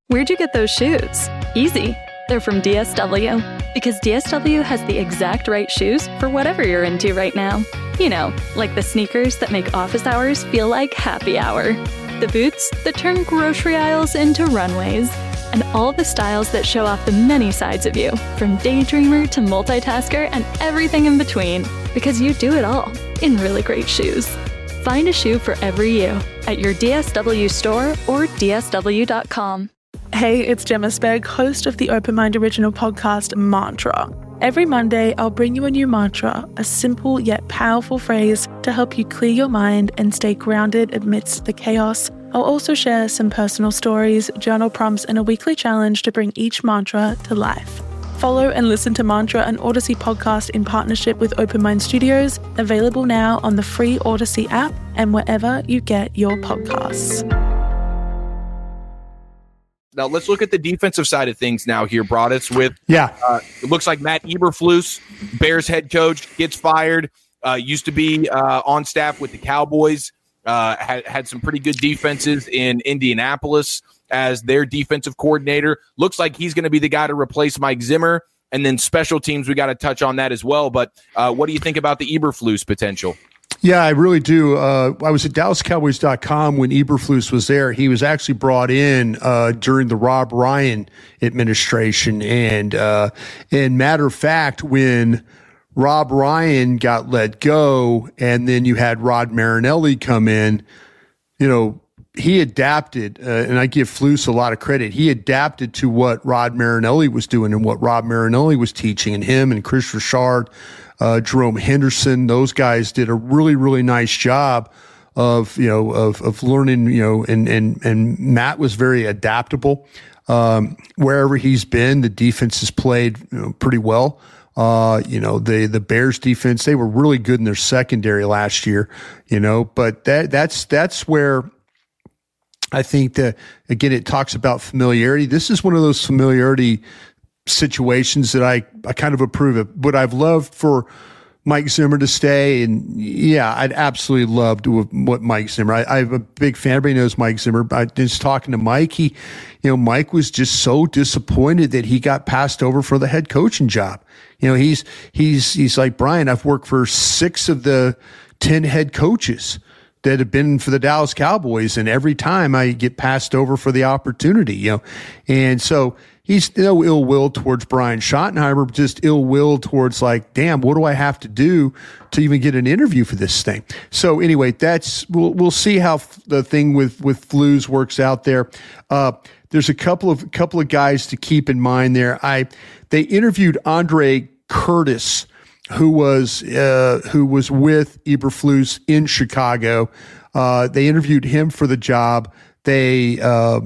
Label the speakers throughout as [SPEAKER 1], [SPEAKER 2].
[SPEAKER 1] Where'd you get those shoes? Easy. They're from DSW. Because DSW has the exact right shoes for whatever you're into right now. You know, like the sneakers that make office hours feel like happy hour. The boots that turn grocery aisles into runways. And all the styles that show off the many sides of you, from daydreamer to multitasker and everything in between. Because you do it all in really great shoes. Find a shoe for every you at your DSW store or dsw.com.
[SPEAKER 2] Hey, it's Gemma Spegg, host of the Open Mind original podcast, Mantra. Every Monday, I'll bring you a new mantra, a simple yet powerful phrase to help you clear your mind and stay grounded amidst the chaos. I'll also share some personal stories, journal prompts, and a weekly challenge to bring each mantra to life. Follow and listen to Mantra, an Odyssey podcast in partnership with Open Mind Studios, available now on the free Odyssey app and wherever you get your podcasts.
[SPEAKER 3] Now, let's look at the defensive side of things now here, Broadus, with it looks like Matt Eberflus, Bears head coach, gets fired, used to be on staff with the Cowboys, had some pretty good defenses in Indianapolis as their defensive coordinator. Looks like he's going to be the guy to replace Mike Zimmer, and then special teams, we got to touch on that as well. But what do you think about the Eberflus potential?
[SPEAKER 4] Yeah, I really do. I was at DallasCowboys.com when Eberflus was there. He was actually brought in during the Rob Ryan administration. And matter of fact, when Rob Ryan got let go and then you had Rod Marinelli come in, he adapted, and I give Flus a lot of credit. He adapted to what Rod Marinelli was doing and what Rob Marinelli was teaching, and him and Chris Richard, Jerome Henderson, those guys did a really, really nice job of learning, and Matt was very adaptable. Wherever he's been, the defense has played pretty well. The Bears defense, they were really good in their secondary last year, but that's where I think that, again, it talks about familiarity. This is one of those familiarity situations that I kind of approve of. Would I've loved for Mike Zimmer to stay? And yeah, I'd absolutely love to what Mike Zimmer. I'm a big fan. Everybody knows Mike Zimmer. I was talking to Mike. Mike was just so disappointed that he got passed over for the head coaching job. He's like, Brian, I've worked for 6 of the 10 head coaches that have been for the Dallas Cowboys, and every time I get passed over for the opportunity, and so he's no ill will towards Brian Schottenheimer, just ill will towards like, damn, what do I have to do to even get an interview for this thing? So anyway, we'll see how the thing with Flus works out there. There's a couple of guys to keep in mind there. They interviewed Andre Curtis, who was with Eberflus in Chicago. They interviewed him for the job. It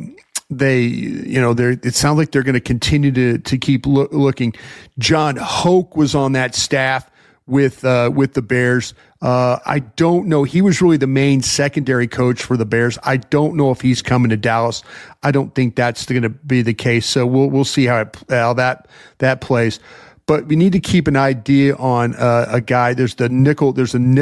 [SPEAKER 4] sounds like they're going to continue to keep looking. John Hoke was on that staff with the Bears. I don't know. He was really the main secondary coach for the Bears. I don't know if he's coming to Dallas. I don't think that's going to be the case. So we'll see how that plays. But we need to keep an idea on a guy. There's a nickel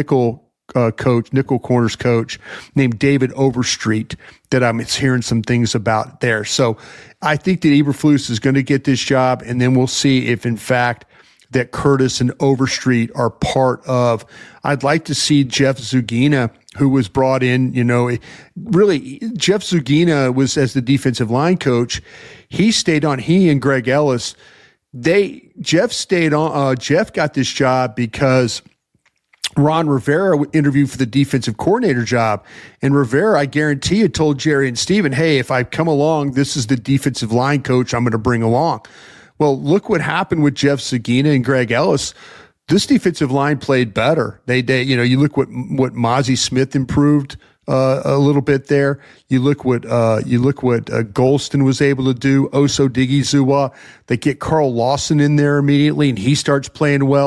[SPEAKER 4] corners coach named David Overstreet that I'm hearing some things about there. So I think that Eberflus is going to get this job, and then we'll see if in fact that Curtis and Overstreet are part of. I'd like to see Jeff Zugina, who was brought in, really Jeff Zugina was as the defensive line coach. He stayed on, he and Greg Ellis. Jeff stayed on. Jeff got this job because Ron Rivera interviewed for the defensive coordinator job, and Rivera, I guarantee you, told Jerry and Steven, "Hey, if I come along, this is the defensive line coach I'm going to bring along." Well, look what happened with Jeff Zugina and Greg Ellis. This defensive line played better. You look what Mozzie Smith improved a little bit there. You look what Golston was able to do. Oso Digizua. They get Carl Lawson in there immediately, and he starts playing well.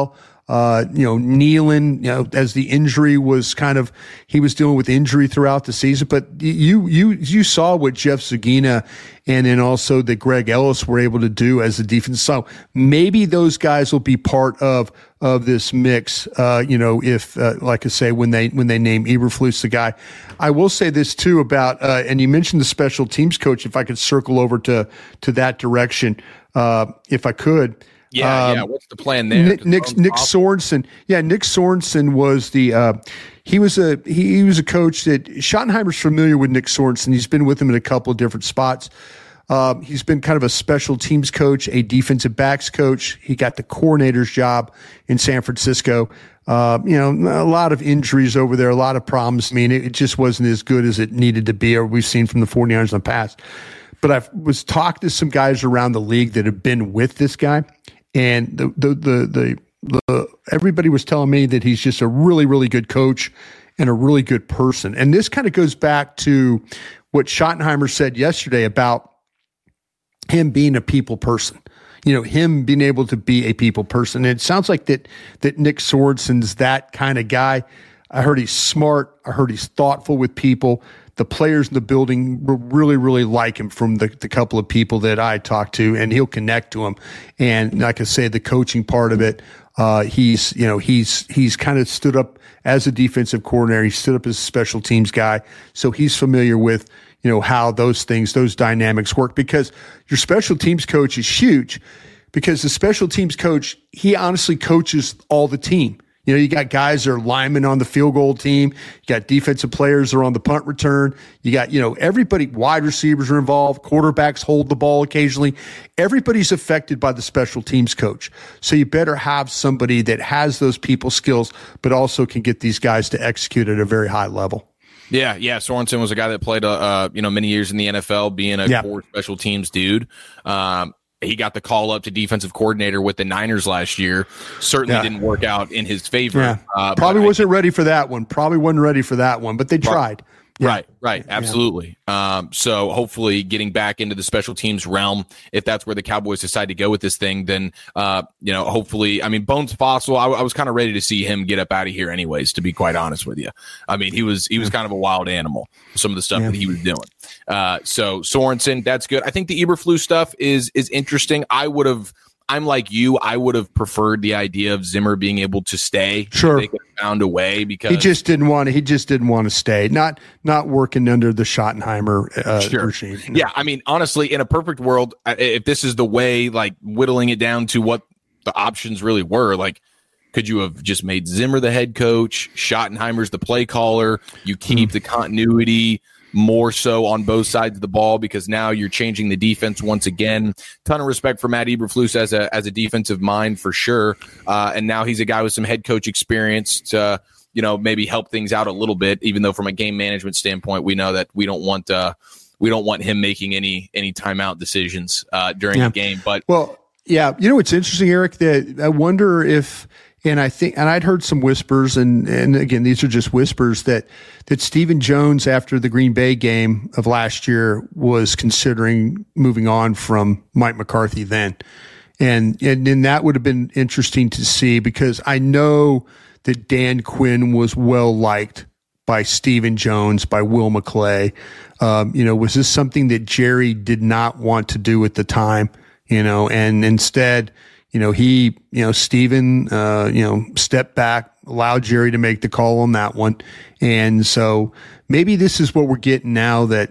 [SPEAKER 4] Nealon, as the injury was he was dealing with injury throughout the season. But you saw what Jeff Zagina and then also that Greg Ellis were able to do as a defense. So maybe those guys will be part of this mix. If like I say, when they name Eberflus the guy. I will say this too about and you mentioned the special teams coach. If I could circle over to that direction, if I could.
[SPEAKER 3] Yeah. What's the plan there?
[SPEAKER 4] Nick Sorensen. Yeah, Nick Sorensen was he was a coach that Schottenheimer's familiar with Nick Sorensen. He's been with him in a couple of different spots. He's been kind of a special teams coach, a defensive backs coach. He got the coordinator's job in San Francisco. A lot of injuries over there, a lot of problems. I mean, it just wasn't as good as it needed to be, or we've seen from the 49ers in the past. But I was talking to some guys around the league that have been with this guy. And the everybody was telling me that he's just a really, really good coach and a really good person. And this kind of goes back to what Schottenheimer said yesterday about him being a people person. Him being able to be a people person. And it sounds like that Nick Sorensen's that kind of guy. I heard he's smart. I heard he's thoughtful with people. The players in the building really, really like him from the couple of people that I talked to, and he'll connect to them. And like I say, the coaching part of it, he's kind of stood up as a defensive coordinator. He stood up as a special teams guy. So he's familiar with, how those dynamics work, because your special teams coach is huge, because the special teams coach, he honestly coaches all the team. You got guys that are linemen on the field goal team. You got defensive players that are on the punt return. You got, everybody, wide receivers are involved. Quarterbacks hold the ball occasionally. Everybody's affected by the special teams coach. So you better have somebody that has those people skills, but also can get these guys to execute at a very high level.
[SPEAKER 3] Yeah. Sorensen was a guy that played, many years in the NFL, being a core special teams dude. He got the call up to defensive coordinator with the Niners last year. Certainly didn't work out in his favor.
[SPEAKER 4] Yeah. Probably wasn't ready for that one. But they tried.
[SPEAKER 3] Yeah. Right. Absolutely. So hopefully getting back into the special teams realm, if that's where the Cowboys decide to go with this thing, then, hopefully, Bones Fossil, I was kind of ready to see him get up out of here anyways, to be quite honest with you. He was kind of a wild animal, some of the stuff that he was doing. So Sorensen, that's good. I think the Eberflus stuff is interesting. I'm like you. I would have preferred the idea of Zimmer being able to stay.
[SPEAKER 4] Sure,
[SPEAKER 3] they could have found a way, because
[SPEAKER 4] he just didn't want to stay. Not working under the Schottenheimer regime.
[SPEAKER 3] Yeah, honestly, in a perfect world, if this is the way, like whittling it down to what the options really were, like, could you have just made Zimmer the head coach, Schottenheimer's the play caller? You keep the continuity more so on both sides of the ball, because now you're changing the defense once again. Ton of respect for Matt Eberflus as a defensive mind for sure. And now he's a guy with some head coach experience to, maybe help things out a little bit, even though from a game management standpoint, we know that we don't want him making any timeout decisions during the game. But
[SPEAKER 4] it's interesting, Eric, that I wonder if, and I'd heard some whispers, and again, these are just whispers, that Stephen Jones, after the Green Bay game of last year, was considering moving on from Mike McCarthy then. And that would have been interesting to see, because I know that Dan Quinn was well liked by Stephen Jones, by Will McClay. Was this something that Jerry did not want to do at the time? And instead, Stephen, stepped back, allowed Jerry to make the call on that one. And so maybe this is what we're getting now, that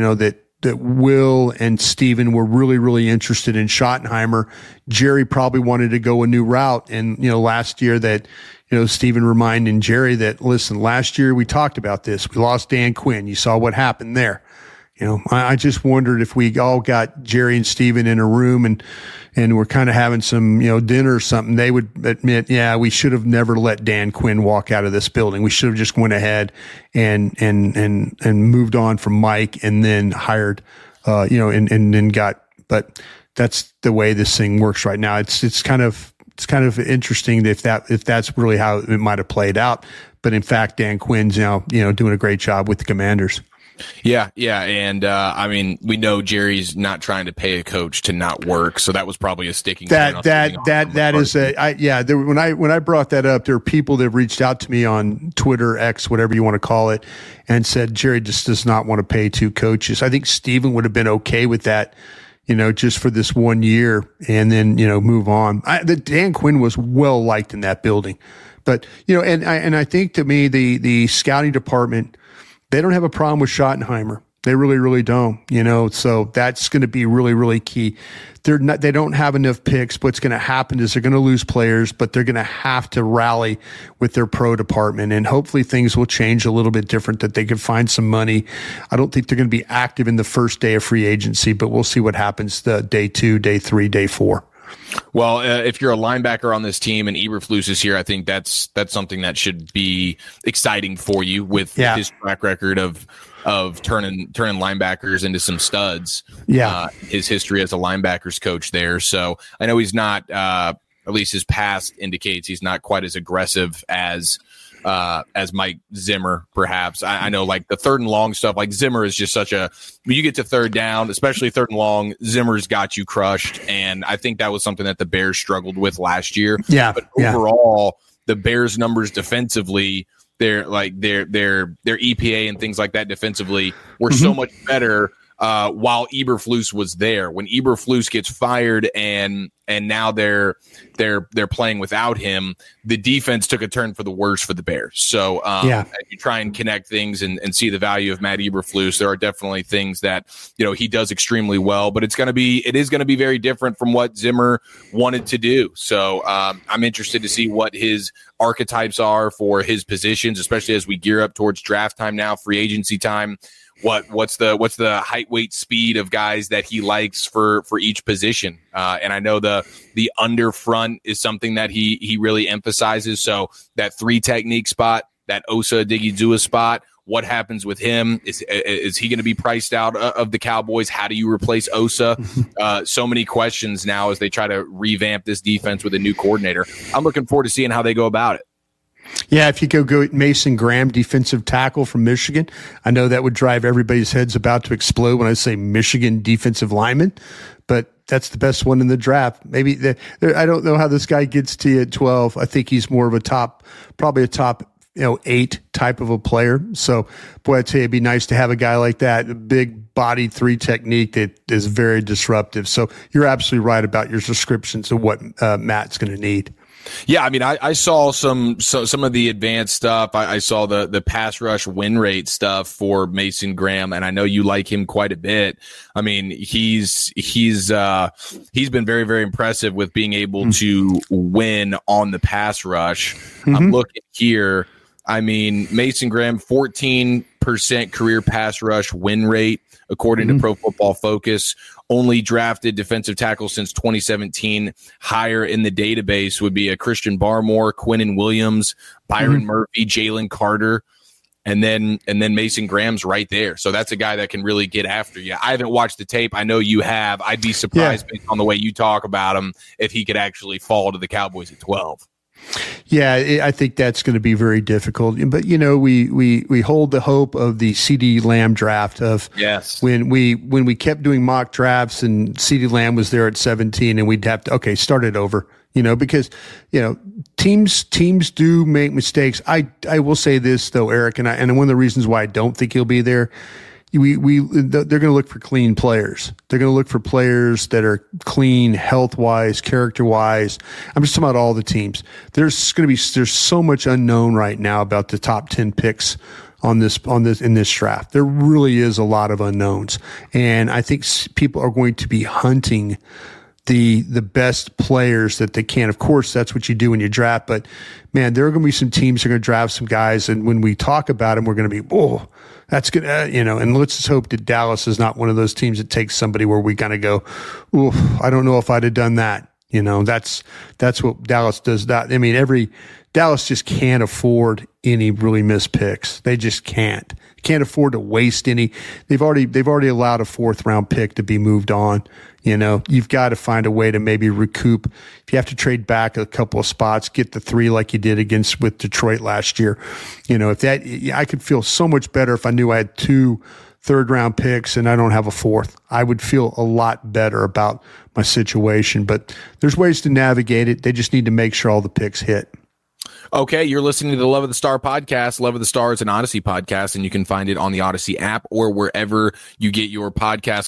[SPEAKER 4] Will and Stephen were really, really interested in Schottenheimer. Jerry probably wanted to go a new route. And, last year that, Stephen reminding Jerry that, listen, last year we talked about this. We lost Dan Quinn. You saw what happened there. I just wondered if we all got Jerry and Stephen in a room and we're kind of having some, dinner or something, they would admit, we should have never let Dan Quinn walk out of this building. We should have just went ahead and moved on from Mike, and then hired, and then but that's the way this thing works right now. It's kind of interesting if that's really how it might have played out. But in fact, Dan Quinn's now, doing a great job with the Commanders.
[SPEAKER 3] Yeah. And I mean, we know Jerry's not trying to pay a coach to not work, so that was probably a sticking point.
[SPEAKER 4] When I brought that up, there are people that have reached out to me on Twitter, X, whatever you want to call it, and said Jerry just does not want to pay 2 coaches. I think Steven would have been okay with that, just for this 1 year and then, move on. Dan Quinn was well liked in that building, but, and I think to me, the scouting department, they don't have a problem with Schottenheimer. They really, really don't, so that's going to be really, really key. They don't have enough picks. What's going to happen is they're going to lose players, but they're going to have to rally with their pro department, and hopefully things will change a little bit different, that they can find some money. I don't think they're going to be active in the first day of free agency, but we'll see what happens day 2, day 3, day 4.
[SPEAKER 3] Well, if you're a linebacker on this team and Eberflus is here, I think that's something that should be exciting for you with his track record of turning linebackers into some studs. Yeah, his history as a linebackers coach there. So I know he's not, at least his past indicates he's not quite as aggressive as Mike Zimmer, perhaps. I know, like the 3rd and long stuff, like Zimmer is just when you get to 3rd down, especially 3rd and long, Zimmer's got you crushed. And I think that was something that the Bears struggled with last year. Yeah. But overall, the Bears numbers defensively, their EPA and things like that defensively were so much better while Eberflus was there. When Eberflus gets fired and now they're playing without him, the defense took a turn for the worse for the Bears. So as you try and connect things and see the value of Matt Eberflus, there are definitely things that he does extremely well, but it is going to be very different from what Zimmer wanted to do. So I'm interested to see what his archetypes are for his positions, especially as we gear up towards draft time now, free agency time. What's the height, weight, speed of guys that he likes for each position? And I know the under front is something that he really emphasizes. So that 3 technique spot, that Osa Odighizuwa spot, what happens with him? Is he going to be priced out of the Cowboys? How do you replace Osa? So many questions now as they try to revamp this defense with a new coordinator. I'm looking forward to seeing how they go about it.
[SPEAKER 4] Yeah, if you go Mason Graham, defensive tackle from Michigan, I know that would drive everybody's heads about to explode when I say Michigan defensive lineman, but that's the best one in the draft. Maybe I don't know how this guy gets to you at 12. I think he's more of probably a top 8 type of a player. So, boy, I'd say it'd be nice to have a guy like that, a big body 3 technique that is very disruptive. So you're absolutely right about your descriptions of what Matt's going to need.
[SPEAKER 3] Yeah, I mean, I saw some of the advanced stuff. I saw the pass rush win rate stuff for Mason Graham, and I know you like him quite a bit. I mean, he's been very, very impressive with being able to win on the pass rush. I'm looking here. I mean, Mason Graham, 14% career pass rush win rate, according to Pro Football Focus. Only drafted defensive tackle since 2017. Higher in the database would be a Christian Barmore, Quinnen Williams, Byron Murphy, Jalen Carter, and then Mason Graham's right there. So that's a guy that can really get after you. I haven't watched the tape. I know you have. I'd be surprised based on the way you talk about him if he could actually fall to the Cowboys at 12.
[SPEAKER 4] Yeah, I think that's going to be very difficult. But, we hold the hope of the CeeDee Lamb draft of when we kept doing mock drafts and CeeDee Lamb was there at 17 and we'd have to, start it over, because, teams do make mistakes. I will say this though, Eric, and one of the reasons why I don't think he'll be there, they're going to look for clean players. They're going to look for players that are clean, health-wise, character-wise. I'm just talking about all the teams. There's so much unknown right now about the top 10 picks in this draft. There really is a lot of unknowns, and I think people are going to be hunting the best players that they can. Of course, that's what you do when you draft, but man, there are going to be some teams that are going to draft some guys, and when we talk about them, we're going to be, that's good, and let's just hope that Dallas is not one of those teams that takes somebody where we kind of go, I don't know if I'd have done that. That's what Dallas does. That I mean, Dallas just can't afford any really missed picks. They just can't afford to waste any. They've already allowed a 4th round pick to be moved on. You've got to find a way to maybe recoup. If you have to trade back a couple of spots, get the 3 like you did with Detroit last year. I could feel so much better if I knew I had 2 third-round picks and I don't have a fourth. I would feel a lot better about my situation. But there's ways to navigate it. They just need to make sure all the picks hit.
[SPEAKER 3] Okay, you're listening to the Love of the Star podcast. Love of the Star is an Odyssey podcast, and you can find it on the Odyssey app or wherever you get your podcast.